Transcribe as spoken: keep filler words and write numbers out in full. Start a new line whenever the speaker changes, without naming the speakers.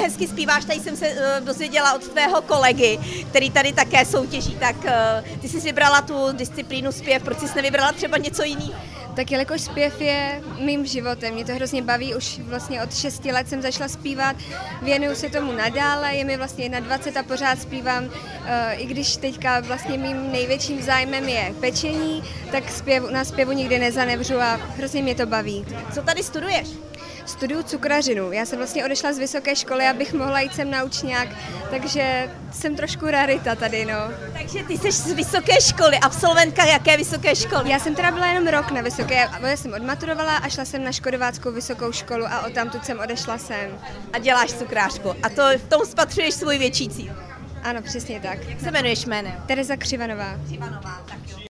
hezky zpíváš, tady jsem se uh, dozvěděla od tvého kolegy, který tady také soutěží, tak uh, ty jsi vybrala tu disciplínu zpěv, proč jsi nevybrala třeba něco jiného?
Tak jelikož zpěv je mým životem, mě to hrozně baví, už vlastně od šesti let jsem začala zpívat, věnuju se tomu nadále, je mi vlastně dvacet jedna a pořád zpívám, i když teďka vlastně mým největším zájmem je pečení, tak zpěv, na zpěvu nikdy nezanevřu a hrozně mě to baví.
Co tady studuješ?
Studuju cukrařinu. Já jsem vlastně odešla z vysoké školy, abych mohla jít sem na učňák, takže jsem trošku rarita tady, no.
Takže ty jsi z vysoké školy, absolventka jaké vysoké školy?
Já jsem teda byla jenom rok na vysoké, já jsem odmaturovala a šla jsem na Škodováckou vysokou školu a odtamtud jsem odešla sem.
A děláš cukrářku a to v tom spatřuješ svůj větší cíl?
Ano, přesně tak.
Jak se jmenuješ jménem?
Tereza Křivanová.
Křivanová, tak jo.